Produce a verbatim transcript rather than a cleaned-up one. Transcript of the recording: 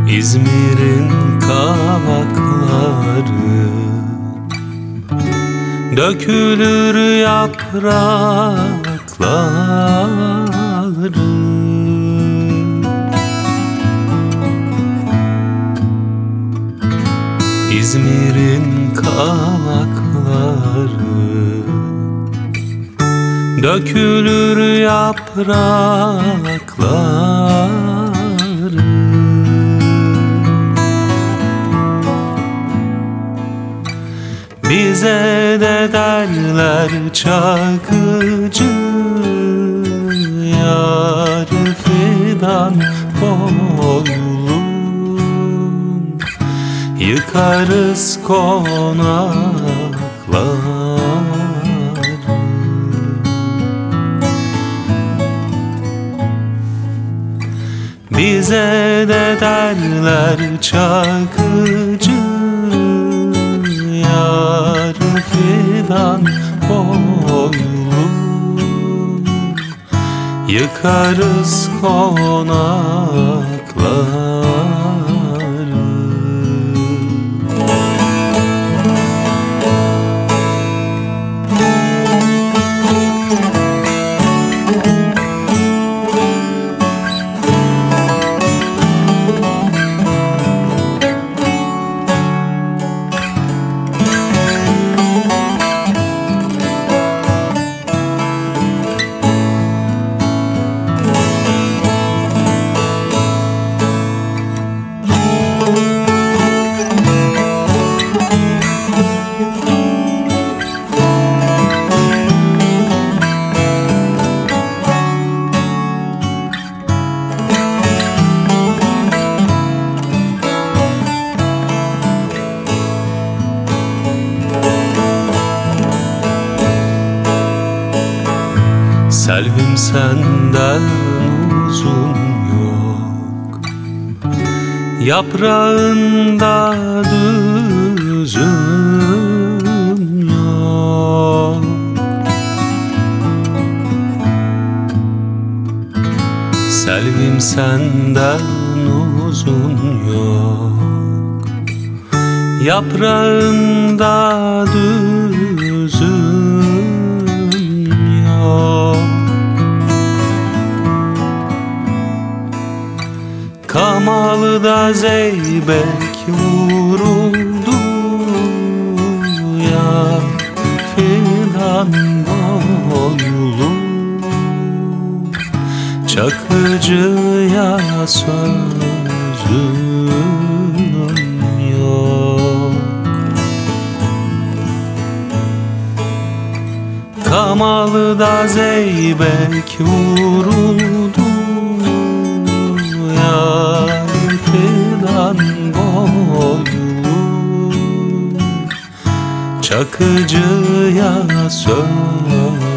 İzmir'in kavakları dökülür yaprakları. İzmir'in kavakları dökülür yaprakları. Bize de derler Çakıcı, yar fidan boylum, yıkarız konakları. Bize de derler Çakıcı, yar fidan boylum, yıkarız konakları. Selvim senden uzun yok, yaprağında düzün yok. Selvim senden uzun yok, yaprağında düzün yok. Kamalı'da zeybek vuruldu, ya fidan boylum, Çakıcıya sözüm yok. Kamalı'da zeybek vuruldu, yar fidan boylum, Çakıcıya söz